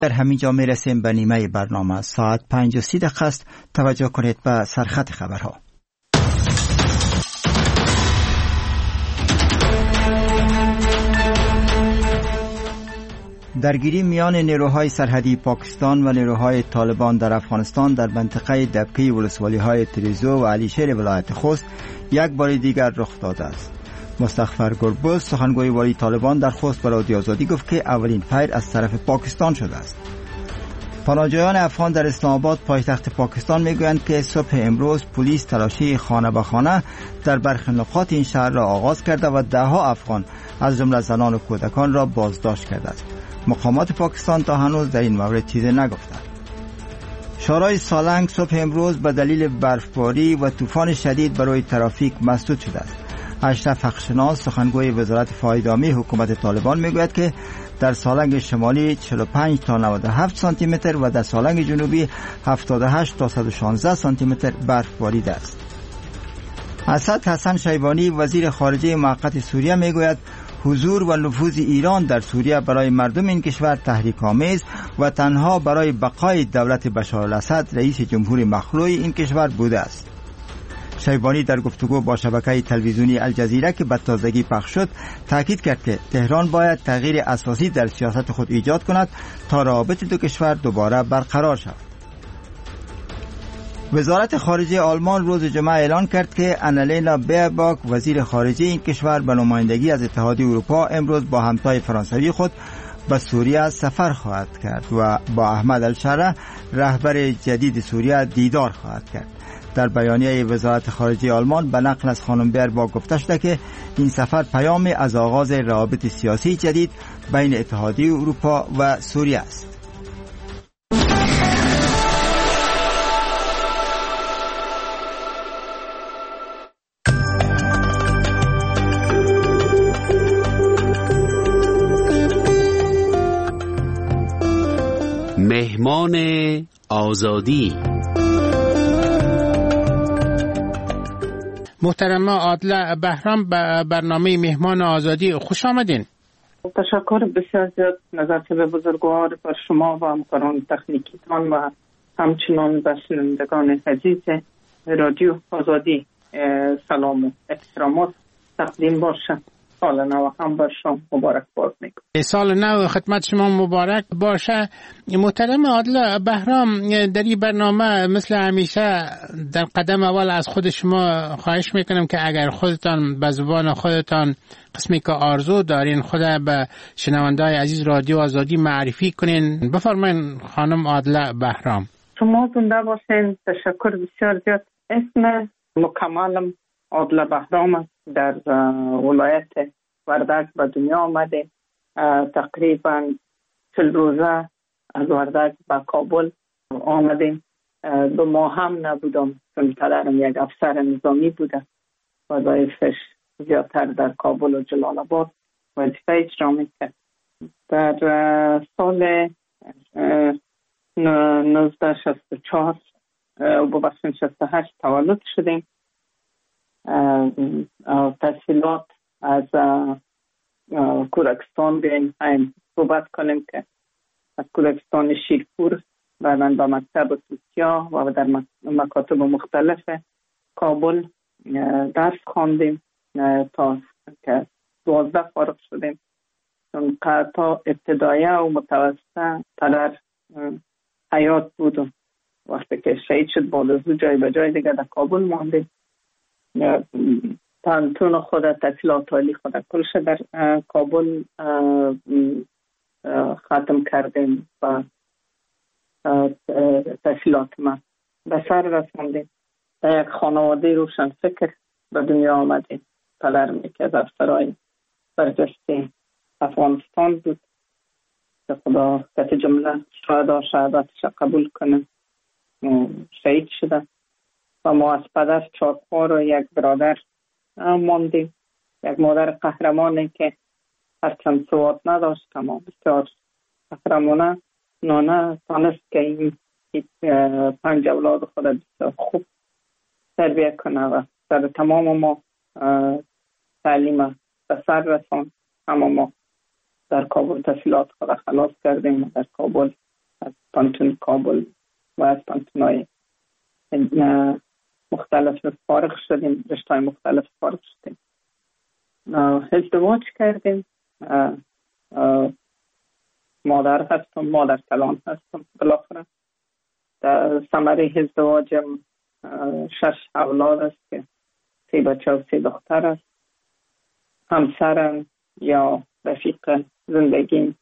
در همین جا میرسیم به نیمه برنامه. ساعت 5:30 است. توجه کنید به سرخط خبرها. درگیری میان نیروهای سرحدی پاکستان و نیروهای طالبان در افغانستان در منطقه دبکی ولسوالی‌های تریزو و علیشهر ولایت خوست یک بار دیگر رخ داده است. مستغفر گربز سخنگوی والی طالبان در خوست به رادیو آزادی گفت که اولین فیر از طرف پاکستان شده است. پناهجویان افغان در اسلام آباد پایتخت پاکستان میگویند که صبح امروز پلیس تلاشی خانه به خانه در برخی نقاط این شهر را آغاز کرده و ده‌ها افغان از جمله زنان و کودکان را بازداشت کرده است. مقامات پاکستان تا هنوز در این مورد چیزی نگفتند. شورای سالنگ صبح امروز به دلیل برفباری و طوفان شدید برای ترافیک مسدود شده است. اشرف حقشناس سخنگوی وزارت فاید عامی حکومت طالبان میگوید که در سالنگ شمالی 45 تا 97 سانتی متر و در سالنگ جنوبی 78 تا 116 سانتی متر برف باریده است. اسد حسن شیبانی وزیر خارجه موقت سوریه میگوید حضور و نفوذ ایران در سوریه برای مردم این کشور تحریک‌آمیز و تنها برای بقای دولت بشار الاسد رئیس جمهور مخلوع این کشور بوده است. شیبانی در گفتگو با شبکه تلویزیونی الجزیره که به تازگی پخش شد تاکید کرد که تهران باید تغییر اساسی در سیاست خود ایجاد کند تا روابط دو کشور دوباره برقرار شود. وزارت خارجه آلمان روز جمعه اعلان کرد که آنالینا بیرباک وزیر خارجه این کشور به نمایندگی از اتحادیه اروپا امروز با همتای فرانسوی خود به سوریه سفر خواهد کرد و با احمد الشره رهبر جدید سوریه دیدار خواهد کرد. در بیانیه وزارت خارجه آلمان به نقل از خانم بیرباک گفته شده که این سفر پیامی از آغاز روابط سیاسی جدید بین اتحادیه اروپا و سوریه است. مهمان آزادی. محترمه عادله بهرام به برنامه مهمان آزادی خوش آمدین. تشکر بسیار زیاد نظرت به بزرگوار بر شما و همکاران تکنیکیتان و همچنان به شنوندگان عزیز رادیو آزادی سلام و احترامات تقدیم باشه. سال نو هم بر شما مبارک باد میگم. سال نو خدمت شما مبارک باشه. محترم عادله بهرام، در این برنامه مثل همیشه در قدم اول از خود شما خواهش میکنم که اگر خودتان به زبان خودتان قسمی که آرزو دارین خود به شنونده‌های عزیز رادیو آزادی معرفی کنین. بفرمایین خانم عادله بهرام. شما زنده باشین. تشکر بسیار زیاد. اسم مکملم عادله بهرام است. در ولایت وردک به دنیا آمده. تقریبا 40 روزه از وردک به کابل آمدیم. 2 ماه هم نبودم چون پدرم یک افسر نظامی بوده. وظایفش زیادتر در کابل و جلال آباد وظیفه اجرا میکرد. در سال 1964 و 68 تولد شدیم. تحصیلات از کودکستان بیاییم صحبت کنیم که از کودکستان شیرپور بعداً به مکتب توتیا و در مکاتب مختلف کابل درس خواندیم تا که 12 فارغ شدیم. چون تا ابتدایه و متوسطه پدر حیات بود. وقتی که شهید شد بالازو جای به جای دیگه در کابل ماندیم. پانتون خود تحصیلات عالی خود کلش در کابل ختم کردیم و تحصیلات ما به سر رساندیم. در یک خانواده روشن فکر به دنیا آمدیم. پدرم که از افسرهای برجسته افغانستان بود که خدا کت جمله شهادتش قبول کنه شهید شده و ما از پدر 4 خواهر و 1 برادر ماندیم. یک مادر قهرمانی که هرچند سواد نداشت اما بسیار قهرمانه نانه تانست که این 5 اولاد خود بسیار خوب تربیه کنه و در تمام ما تعلیم به سر رسان. اما ما در کابل تحصیلات خود خلاص کردیم و در کابل پانتون کابل و از پانتون‌های مختلف فارغ شدیم، رشته‌های مختلف فارغ شدیم. ازدواج کردیم. مادر هستم، مادر کلان هستم. بالاخره در ثمره ازدواجم 6 اولاد است که 3 بچه و 3 دختر است. همسرم یا رفیق زندگیم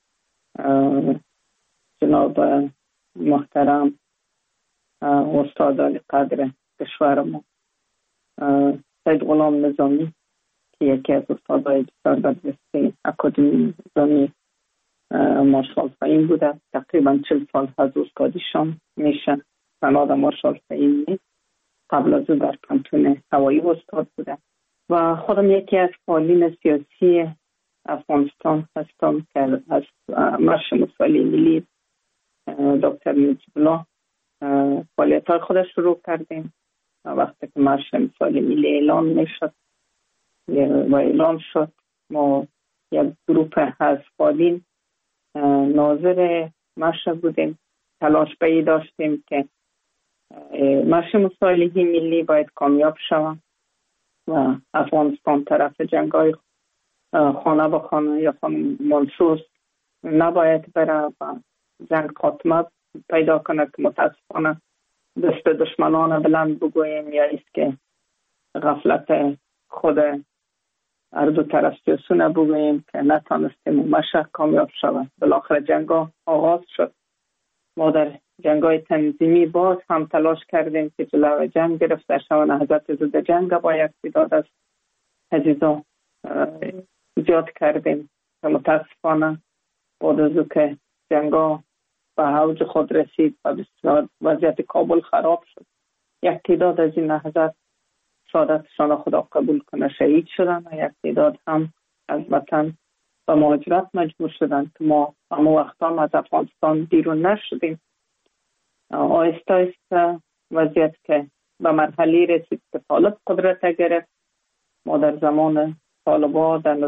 جناب محترم استاد علی قدر کشورم سید غلام نظامی که یکی از استادای بسیار برجسته اکادمی نظامی مارشال فهیم بوده. تقریبا 40 سال از استادیشان میشه. سناد مارشال فهیم نیست. قبل از او در پانتون هوایی استاد بوده و خودم یکی از فعالین سیاسی افغانستان هستم که از مارش مساوی ملی دکتر نجیب الله فعالیت‌های خودش شروع کردیم. وقتی که مارش مساوی ملی اعلان میشد و اعلان شد، ما یک گروه از فعالین ناظر مارش بودیم. تلاش به داشتیم که مارش مساوی ملی باید کامیاب شود و افغانستان طرف جنگ‌های خانه به خانه یا خانه منصوص نباید بره و جنگ خاتمه پیدا کنه که متاسفانه دست دشمنان بلند بگوییم یا است که غفلت خود هر دو طرف سیاسونه بگوییم که نتانستیم مشهد کامیاب شود. بالاخره جنگا آغاز شد. ما در جنگای تنظیمی باز هم تلاش کردیم که جلوی جنگ گرفته شود. نهضت ضد جنگ با یک تعداد از عزیزان ایجاد کردیم و متاسفانه بعد از که جنگا به اوج خود رسید و بسیار وضعیت کابل خراب شد، یک تعداد از این نهضت شهادتشان خدا قبول کنه شهید شدن و یک تعداد هم از وطن و مهاجرت مجبور شدن که ما اما وقتا از افغانستان بیرون نشدیم. آهسته آهسته وضعیت که به مرحله رسید که طالب قدرت گرفت. ما در زمان طالبان در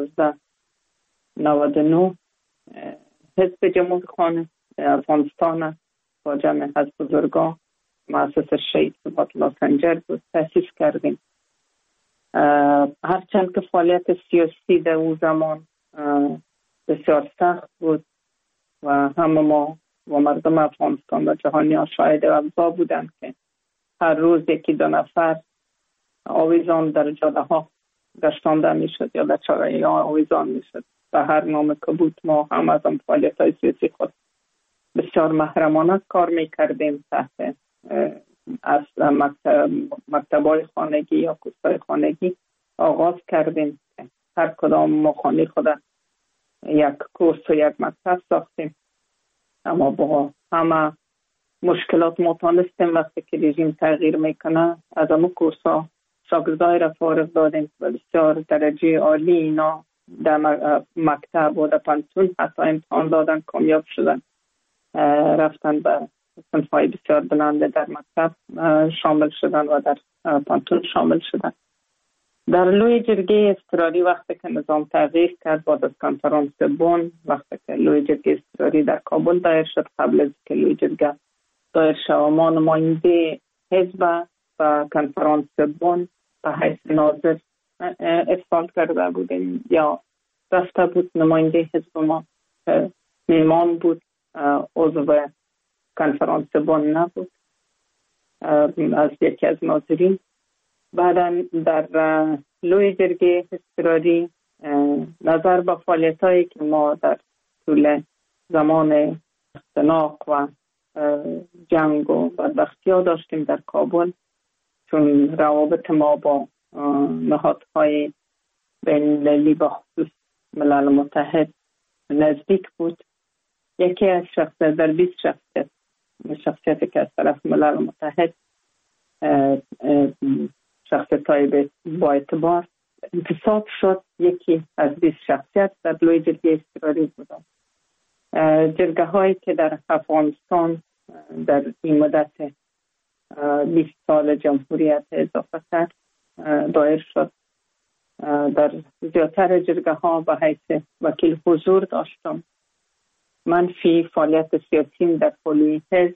1999 حزب جمهوری خانه افغانستان با جمع از بزرگان مؤسس شهید ثبات الله سنجر بود تأسیس کردیم. هرچند که فعالیت سیاسی در اون زمان بسیار سخت بود و همه ما و مردم افغانستان و جهانی شاهد و ابزار بودند که هر روز 1-2 نفر آویزان در جاده ها گشتانده می شد یا در چاره ها آویزان می شد. و هر نام که بود ما هم از آن فعالیت های سیاسی خود بسیار محرمانه کار می کردیم. تحت از مکتبای خانگی یا کورسای خانگی آغاز کردیم. هر کدام ما خانه خود یک کورس و یک مکتب ساختیم، اما با همه مشکلات ما تانستیم وقتی که رژیم تغییر میکنه از همون کورس ها شاگردای را فارغ دادیم و بسیار درجه عالی اینا در مکتب و در پانتون حتی امتحان دادن، کامیاب شدن، رفتن به صنف‌های بسیار بلند در مکتب شامل شدن و در پانتون شامل شدن. در لوی جرگه اضطراری وقتی که نظام تغییر کرد بعد از کنفرانس بن، وقتی که لوی جرگه اضطراری در کابل دایر شد، قبل از که لوی جرگه دایر شد ما نماینده حزب و کنفرانس بن به حیث ناظر ارسال کرده بودیم یا رفته بود. نماینده حزب ما میمان بود، عضو کنفرانس بن نبود، از یکی از ناظرین. بعدا در لوی جرگه اضطراری نظر به فعالیت‌هایی که ما در طول زمان اختناق و جنگ و بدبختی‌ها داشتیم در کابل، چون روابط ما با نهادهای بین‌المللی به خصوص ملل متحد نزدیک بود. یکی از شخصیت در 20 شخصیتی که از طرف ملل متحد شخصیت‌های با اعتبار انتصاب شد، یکی از 20 شخصیت در لوی جرگه اضطراری بودند. جرگه هایی که در افغانستان در این مدت 20 سال جمهوریت اضافه تر دایر شد. در زیادتر جرگه ها به حیث وکیل حضور داشتم منفی فعالیت سیاسی در پلی حزب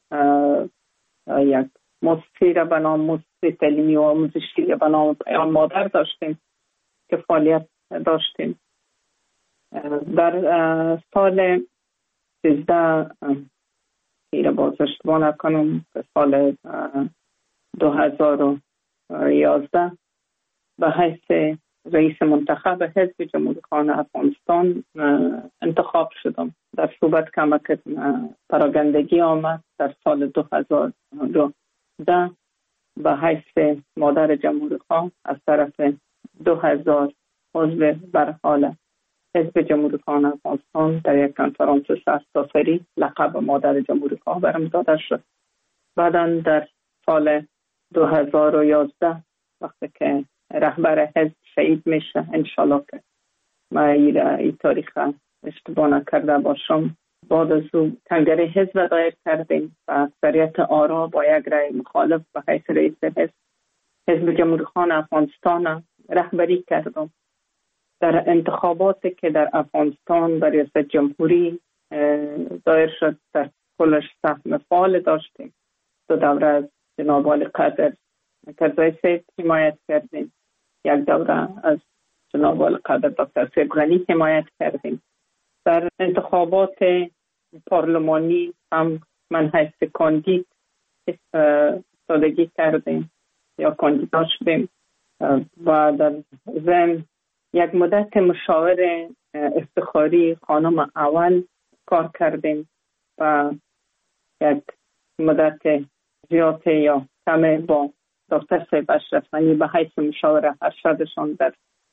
یک مؤسسه را به نام مؤسسه تعلیمی و آموزشی را به نام پیام مادر داشتیم که فعالیت داشتیم. در سال 13 را باز اشتباه نکنم سال 2011 به حیث رئیس منتخب حزب جمهوری خواهان افغانستان انتخاب شدم. در صحبت که پراگندگی آمد در سال 2010 به حیث مادر جمهوری خواه از طرف 2000 عضو بر حال حزب جمهوری خواهان افغانستان در یک کنفرانس سرتاسری لقب مادر جمهوری خواه برم داده شد. بعدا در سال 2011 وقتی که رهبر حزب شهید میشه، انشالله که ما این تاریخ اشتباه نکرده باشم، بعد از او کنگره حزب دایر کردیم و اکثریت آرا با یک رأی مخالف به حیث رئیس حزب جمهوری خواهان افغانستان رهبری کردم. در انتخاباتی که در افغانستان برای ریاست جمهوری دایر شد در کلش سهم فعال داشتیم. 2 دوره از جناب والی قدر کرزی صاحب حمایت کردیم، 1 دوره از جناب والی قدر دکتر صاحب غنی حمایت کردیم. در انتخابات پارلمانی هم من حیث کاندید ایستادگی کردیم یا کاندیدا شدیم و در ضمن یک مدت مشاور افتخاری خانم اول کار کردیم و یک مدت زیاد یا کم با دکتر صاحب اشرف غنی به حیث مشاور ارشدشان در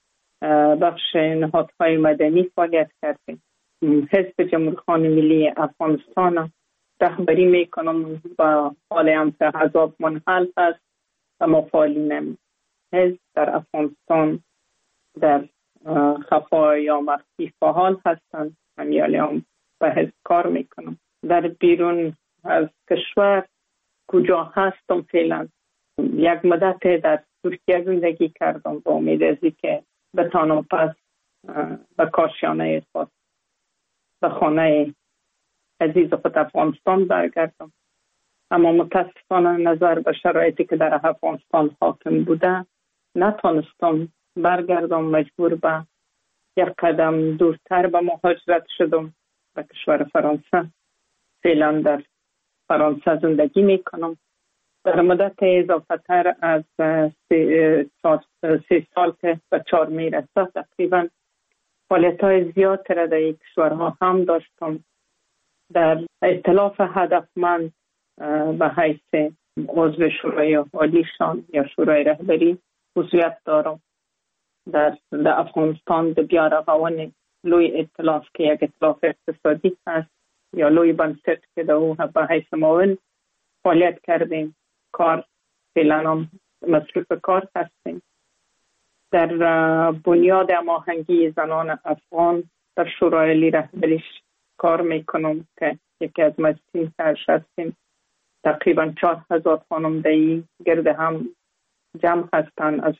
بخش نهادهای مدنی فعالیت کردیم. حزب جمهوری خواهان ملی افغانستان رهبری میکنم و حال هم که حزب منحل است و مفعالین حزب در افغانستان در خفا یا مخفی فعال هستند. من هم به حزب کار میکنم. در بیرون از کشور کجا هستم فعلا؟ یک مدت در ترکیه زندگی کردم با امید ازی که بتانم پس به کاشانه خود به خانه عزیز خود افغانستان برگردم، اما متاسفانه نظر به شرایطی که در افغانستان حاکم بوده نتانستم برگردم. مجبور به یک قدم دورتر به مهاجرت شدم به کشور فرانسه. فعلا در فرانسه زندگی میکنم. در مدت اضافه تر از 3 سال که به 4 میرسه تقریبا فعالیت‌های زیاد را در این کشورها هم داشتم. در ائتلاف هدفمند به حیث عضو شورای عالیشان یا شورای رهبری عضویت دارم. در افغانستان د بیا رغونې لوی ائتلاف که یک ائتلاف اقتصادی هست یا لوی بنسټ که د او به حیث معاون فعالیت کردیم. کار فعلا هم مصروف کار هستیم. در بنیاد هماهنگی زنان افغان در شورای عالی رهبریش کار میکنم که یکی از مجلسین سرش هستیم. تقریبا 4000 خانم دایی گرد هم جمع هستند از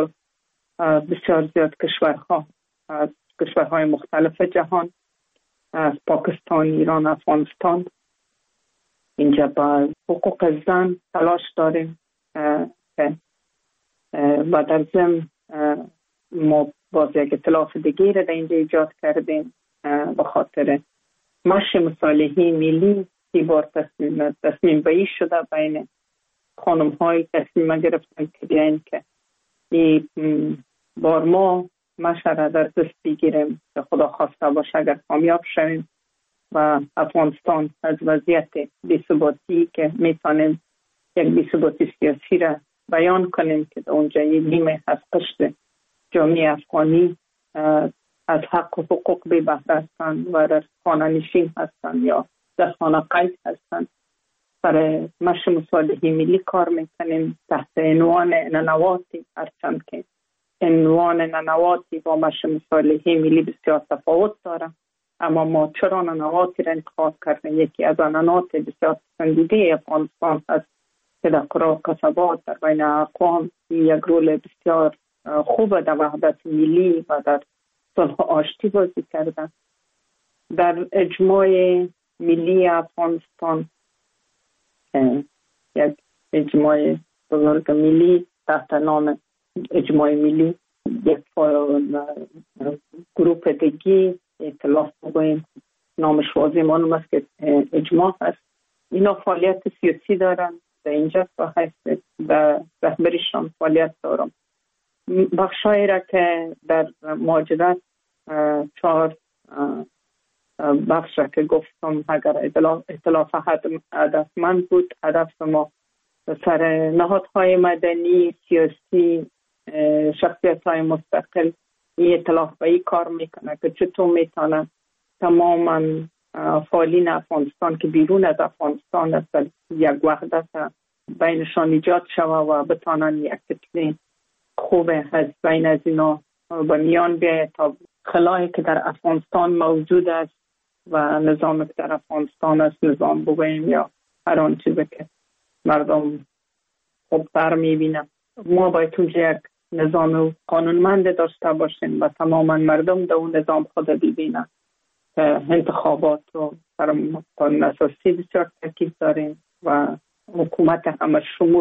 بسیار زیاد کشورها، از کشورهای مختلف جهان، از پاکستان، ایران، افغانستان. اینجا با حقوق زن تلاش داریم و در ضمن ما باز یک ائتلاف دیگه را در اینجا ایجاد کردیم به خاطر مشی مصالحه ملی. این بار تصمیم بایی شده بین خانم های تصمیم گرفتن که بیاین که این بار ما مشه را در دست بگیریم که خدا خواسته باشه اگر کامیاب شویم و افغانستان از وضعیت بی‌ثباتی که میتونیم یک بی‌ثباتی سیاسی را بیان کنیم که در اونجا نیمه از قشر جامعه افغانی از حق و حقوق بی بهره هستند و در خانه نشین هستند یا در خانه قید هستند. برای مشی مصالحه ملی کار میکنیم تحت عنوان ننواتی، هرچند که عنوان ننواتی با مشی مصالحه ملی بسیار تفاوت داره، اما ما چرا ننواتی را انتخاب کردیم؟ یکی از ننوات بسیار پسندیده افغانستان هست که در قرى و قصبات در بین اقوام یک رول بسیار خوب در وحدت ملی و در صلح و آشتی بازی کرده. در اجماع ملی افغانستان، یک اجماع بزرگ ملی تحت نام اجماع ملی، یک گروپ دیگی ائتلاف بگوییم نامش واضح معلوم است که اجماع هست. اینا فعالیت سیاسی دارن در اینجا و هست در رهبریشان فعالیت دارم. بخشایی را که در مهاجرت 4 بخش را که گفتم اگر ائتلاف هدفمند بود، هدف ما سر نهادهای مدنی سیاسی شخصیت‌های مستقل این ائتلاف به این کار میکنه که چطور میتونه تماما فعالین افغانستان که بیرون از افغانستان است یک وحدت بینشان ایجاد شود و بتانن یک کتله خوب از بین از اینا به میان بیاید تا خلایی که در افغانستان موجود است و نظامی که در افغانستان است، نظام بگوییم یا هر آن چیزی که مردم خوبتر میبینن، ما باید اونجا یک نظام قانونمند داشته باشیم و تماما مردم در اون نظام خود ببینن. انتخابات رو در قانون اساسی بسیار تاکید داریم و حکومت همه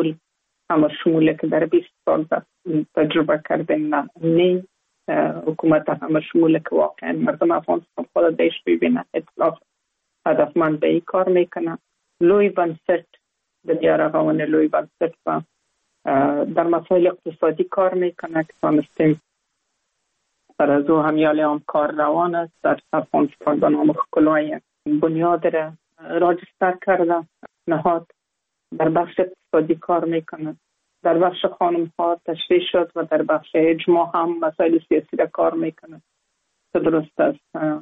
شموله که در 20 سال تجربه کردیم نه حکومت همه شموله که واقعا مردم افغانستان خود دیش ببینن، اطلاف هدفمند به این کار میکنن. لوی بنسٹ در قوان لوی بنسٹ و در مسائل اقتصادی کار میکنه که تانستیم در از او همیال هم کار روان است. در افغانستان به نام خلای بنیاد را راجستر کرده نهاد در بخش اقتصادی کار میکنه. در بخش خانم ها تشریح شد و در بخش اجماع هم مسائل سیاسی را کار میکنه. درست است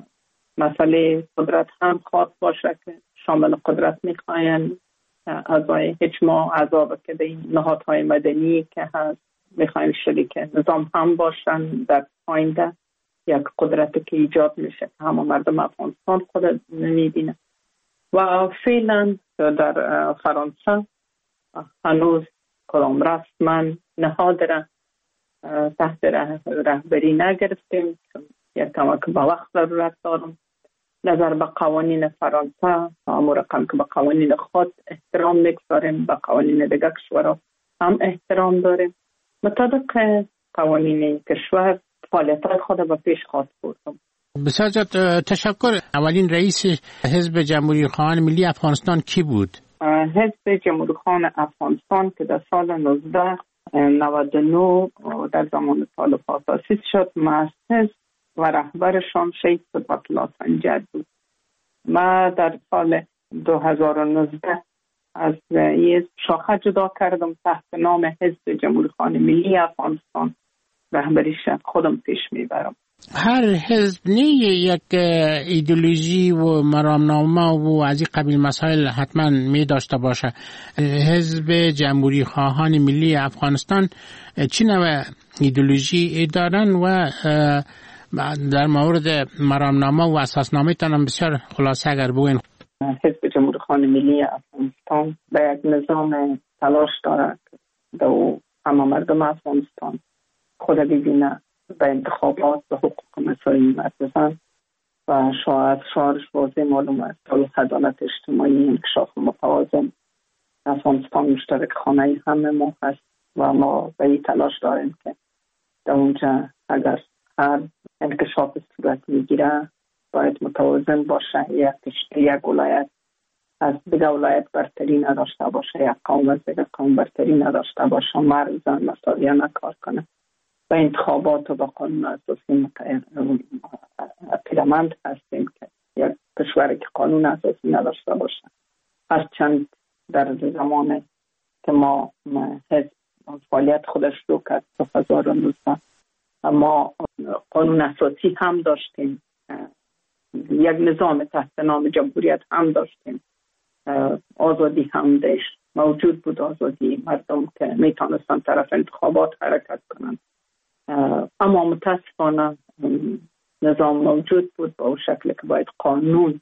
مسئله قدرت هم خواست باشه که شامل قدرت میخواین اعضای اجماع، اعضا که به این نهادهای مدنی که هست میخوایم شریک نظام هم باشن در آینده. یک قدرتی که ایجاد میشه همه مردم افغانستان خود نمیبینه. و فعلا در فرانسه هنوز کدام رسما نهاد را تحت رهبری نگرفتیم، یک کمک به وقت ضرورت دارم. نظر به قوانین فرانسه امور رقم که به قوانین خود احترام میگذاریم، به قوانین دیگر کشورها هم احترام داریم. مطابق قوانین کشور فعالیت خود به پیش خواهد بردم. بسیار تشکر. اولین رئیس حزب جمهوری خواهان ملی افغانستان کی بود؟ حزب جمهوری خواهان افغانستان که در سال 1999 در زمان طالبان تأسیس شد، مؤسس و رهبرشان شیخ صدقت الله سنجد بود. ما در سال 2019 از این شاخه جدا کردم تحت نام حزب جمهوری خواهان ملی افغانستان، رهبریش خودم پیش میبرم. هر حزب یک ایدئولوژی و مرامنامه و از این قبیل مسائل حتما می داشته باشه. حزب جمهوری خواهان ملی افغانستان چی نوع ایدئولوژی دارن و در مورد مرامنامه و اساسنامه تان بسیار خلاصه اگر بگوین؟ حزب جمهوری خواهان ملی افغانستان به یک نظام تلاش دارد که همه مردم افغانستان خود ببینه به انتخابات و حقوق مساوی بزن و شعارش واضح معلوم است: عدالت اجتماعی، انکشاف متوازن. افغانستان مشترک خانه همه ما هست و ما به این تلاش داریم که در اونجا اگر هر انکشاف صورت میگیره باید متوازن باشه. یک ولایت از دیگر ولایت برتری نداشته باشه، یک قوم از دیگر قوم برتری نداشته باشه، مرد زن مساوی نکار کنه. و انتخابات و با قانون اساسی پیرامند هستیم که یک کشوری که قانون اساسی نداشته باشه. هرچند در زمان که ما حزب فعالیت خودش رو کرد 2019 اما قانون اساسی هم داشتیم، یک نظام تحت نام جمهوریت هم داشتیم، آزادی هم داشت موجود بود، آزادی مردم که میتونستن طرف انتخابات حرکت کنند. اما متاسفانه نظام موجود بود با شکلی که باید قانون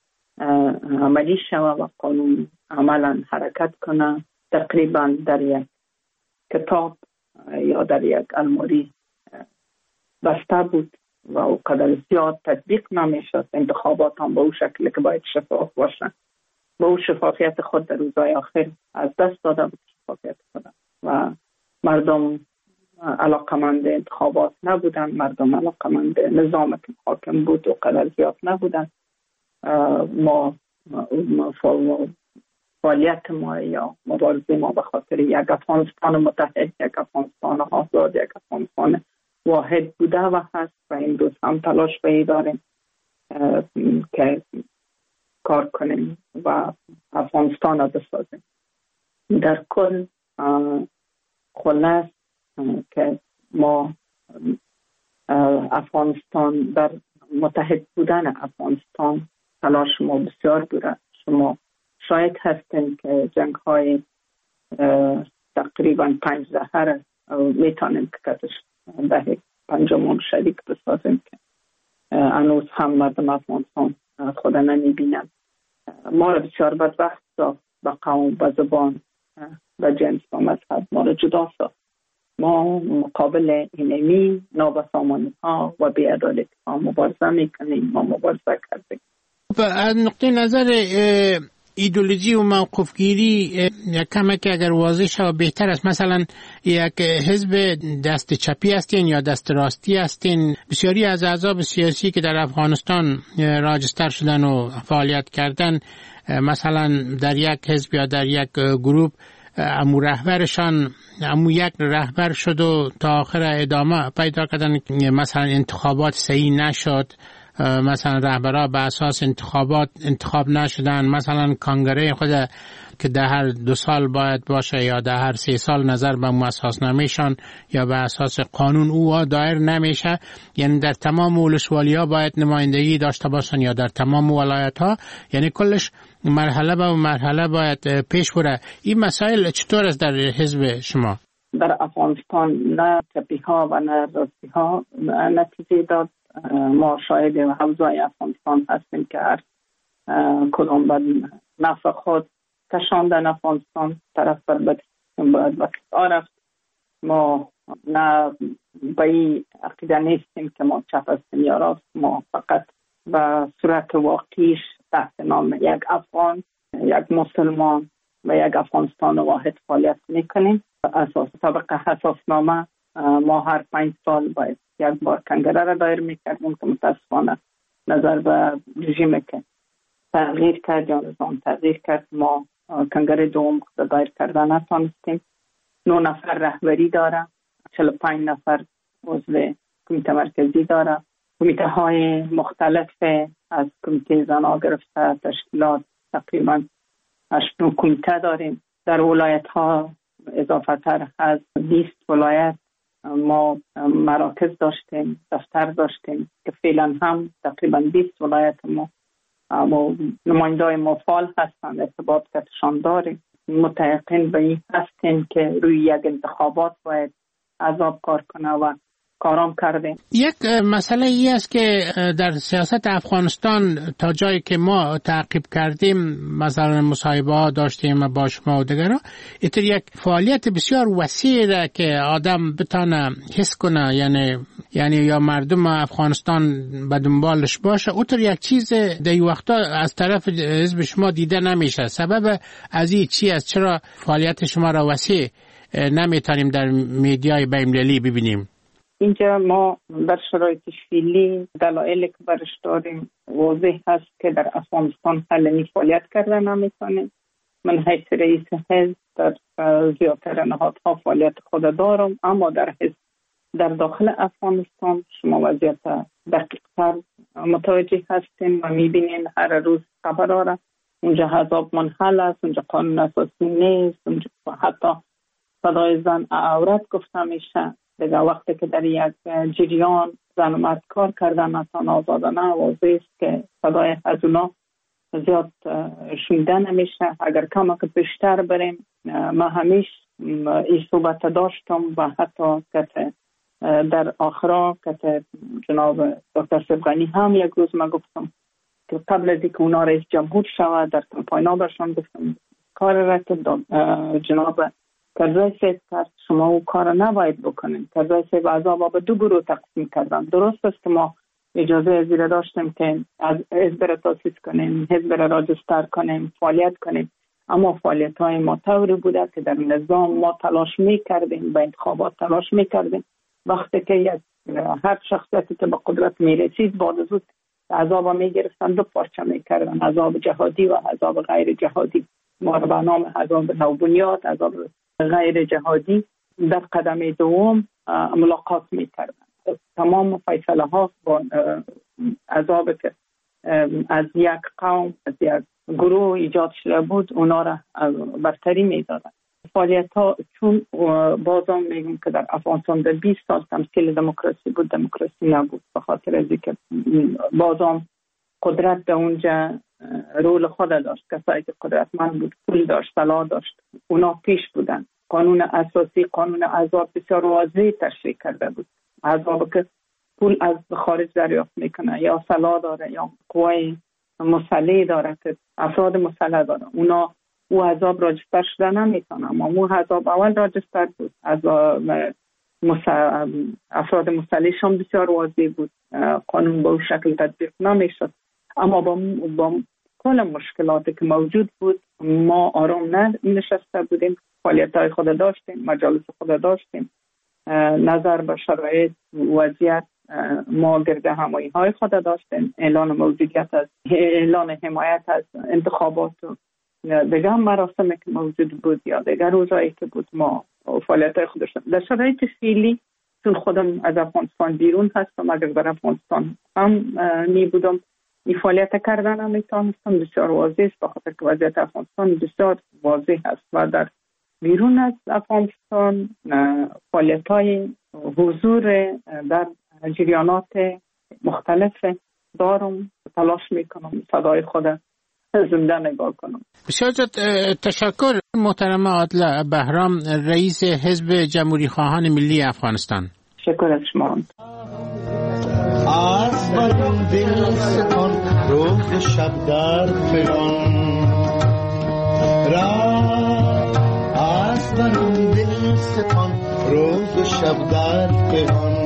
عملی شود و قانون عملا حرکت کنه. تقریبا در یک کتاب یا در یک الماری بسته بود و او قدر زیاد تطبیق نمیشد. انتخابات هم به او شکل که باید شفاف باشن، به او شفافیت خود در روزهای آخر از دست داده بود شفافیت خود و مردم علاقمند انتخابات نبودن، مردم علاقمند نظام که حاکم بود و قدر زیاد نبودن. ما فعالیت ما یا مبارزه ما به خاطر یک افغانستان متحد، یک افغانستان آزاد، یک افغانستان واحد بوده و هست و این روز هم تلاش به داریم که کار کنیم و افغانستان را بسازیم. در کل خلاص که ما افغانستان در متحد بودن افغانستان تلاش ما بسیار بوده. شما شاید هستیم که جنگ های تقریبا 5 دهه میتونیم که کتش دهه پنجمون شریک بسازیم که هنوز هم مردم افغانستان خود نمیبینن. ما را بسیار بدبخت ساخت، به قوم، به زبان، به جنس و مذهب ما را جدا ساخت. ما مقابل اینمی نابسامانی ها و بی‌عدالتی ها مبارزه میکنیم، ما مبارزه کردیم. از نقطه نظر ایدئولوژی و موقفگیری یک کمک اگر واضح شود بهتر است. مثلا یک حزب دست چپی هستین یا دست راستی هستین؟ بسیاری از احزاب سیاسی که در افغانستان راجستر شدن و فعالیت کردن، مثلا در یک حزب یا در یک گروه امو رهبرشان امو یک رهبر شد و تا آخر ادامه پیدا کردن، مثلا انتخابات صحیح نشد، مثلا رهبرها به اساس انتخاب نشدن، مثلا کانگره خود که در هر 2 سال باید باشه یا در هر 3 سال نظر به اساس نمیشن یا به اساس قانون او دایر نمیشه. یعنی در تمام ولسوالی ها باید نمایندگی داشته باشن یا در تمام ولایت ها، یعنی کلش مرحله به مرحله باید پیش بره. این مسائل چطور است در حزب شما؟ در افغانستان نه چپی ها و نه راستی ها نتیجه داد. ما شاهد حوزه افغانستان هستیم که هر کدام به نفع خود کشاندن افغانستان طرف بر باید وقت رفت. ما نه به این عقیده نیستیم که ما چپ هستیم یا راست. ما فقط به صورت واقعیش تحت نام یک افغان، یک مسلمان و یک افغانستان واحد فعالیت میکنیم. اساس طبق اساسنامه ما هر 5 سال باید یک بار کنگره را دایر میکردیم که متاسفانه نظر به رژیم که تغییر کرد یا نظام تغییر کرد، ما کنگره دوم دایر کردن نتانستیم. 9 نفر رهبری داره، 45 نفر عضو کمیته مرکزی داره. کمیته های مختلف از کمیته زنها گرفته تشکیلات تقریبا 8 کمیته داریم. در ولایت ها اضافه تر از 20 ولایت ما مراکز داشتیم، دفتر داشتیم که فعلا هم تقریبا 20 ولایت ما نمایندای ما فعال هستند، ارتباط کتشان داریم. متعاقد به این هستیم که روی یک انتخابات باید عذاب کار کنه و کارام کردیم. یک مسئله ای است که در سیاست افغانستان تا جایی که ما تعقیب کردیم، مثلا مصاحبه ها داشتیم با شما و دیگران، اینطور یک فعالیت بسیار وسیع که آدم بتانه حس کنه، یعنی یا مردم افغانستان به دنبالش باشه. اونطور یک چیز در این وقتا از طرف حزب شما دیده نمیشه. سبب از این چی است؟ چرا فعالیت شما را وسیع نمیتونیم در میدیای بین‌المللی ببینیم؟ اینجا ما در شرایط فعلی دلایلی که برش داریم واضح هست که در افغانستان حالا فعالیت کردن نمیتونیم. من حیث رئیس حزب در زیادتر نهادها فعالیت خود دارم، اما در حزب در داخل افغانستان شما وضعیت دقیق‌تر متوجه هستیم و میبینین هر روز خبر داره. اونجا حزب منحل است، اونجا قانون اساسی نیست، اونجا حتی صدای زن عورت گفته میشه. دیگه وقتی که در یک جریان زن و مرد کار کردن اصلا آزادانه واضح است که صدای از اونا زیاد شنیده نمیشه. اگر کم که بیشتر بریم، ما همیشه این صحبت داشتم و حتی که در آخرا که جناب دکتر سبغانی هم یک روز ما گفتم که قبل از اینکه اونا رئیس جمهور شود در کمپاین برشان گفتم کار را که جناب کرزی صاحب کرد، شما او کار نباید بکنین. کرزی صاحب عذاب به 2 گروه تقسیم کردن. درست است که ما اجازه زیر داشتیم که از حزب را تاسیس کنیم، حزب را راجستر کنیم، فعالیت کنیم، اما فعالیت های ما طوری بوده که در نظام ما تلاش میکردیم، به انتخابات تلاش میکردیم. وقتی که هر شخصیتی که به قدرت میرسید بعد از اون عذاب میگرفتن، 2 پارچه میکردن، عذاب جهادی و عذاب غیر جهادی. ما را به نام عذاب نوبنیاد، عذاب غیر جهادی در قدم دوم ملاقات میکردن. تمام فیصله ها با عذاب که از یک قوم، از یک گروه ایجاد شده بود، اونا را برتری میدادن. فعالیت ها چون بازم میگم که در افغانستان در 20 سال تمثیل دموکراسی بود، دموکراسی نبود، به خاطر از اینکه بازم قدرت در اونجا رول خود داشت. کسایی که قدرتمند بود، پول داشت، طلا داشت، اونا پیش بودن. قانون اساسی، قانون عذاب بسیار واضح تشریح کرده بود. عذاب که پول از خارج دریافت میکنه یا طلا داره یا قوای مسلح داره که افراد مسلح داره، اونا او عذاب راجستر شده نمیتونه. اما او عذاب اول راجستر بود. از افراد مسلحش هم بسیار واضح بود. قانون به اون شکل تطبیق نمیشد. اما با کل مشکلاتی که موجود بود ما آرام نشسته بودیم. فعالیت های خود داشتیم، مجالس خود داشتیم، نظر به شرایط وضعیت ما گرد همایی های خود داشتیم، اعلان موجودیت از اعلان حمایت از انتخابات و دیگر مراسمی که موجود بود یا دیگر روزایی که بود ما فعالیت های خود داشتیم. در شرایط فعلی چون خودم از افغانستان بیرون هستم، اگر در افغانستان هم می بودم این فعالیت کردن هم میتونستم. بسیار واضح است بخاطر که وضعیت افغانستان بسیار واضح است و در بیرون از افغانستان فعالیت های حضور در جریانات مختلف دارم، تلاش میکنم صدای خود زنده نگاه کنم. بسیار تشکر محترم عادله بهرام، رئیس حزب جمهوری خواهان ملی افغانستان. شکر از شما. از برون دل ستان روز شب در فغان را، از برون دل ستان روز شب در فغان.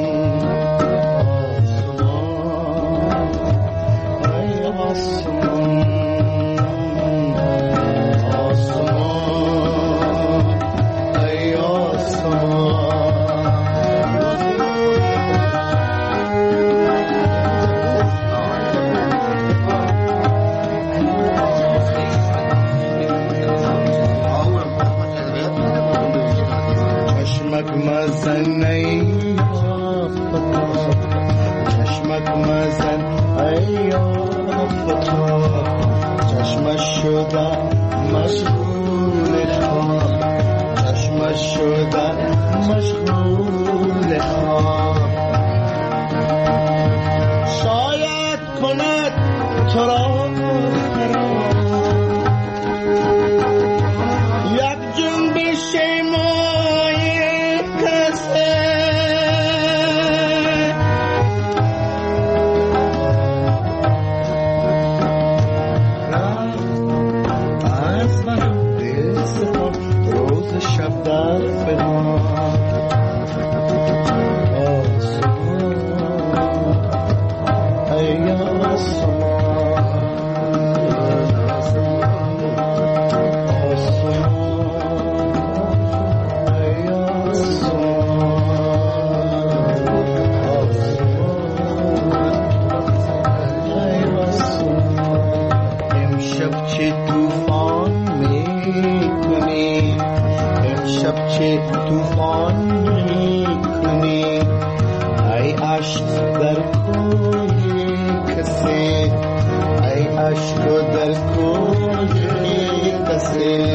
اشک در کوی کسی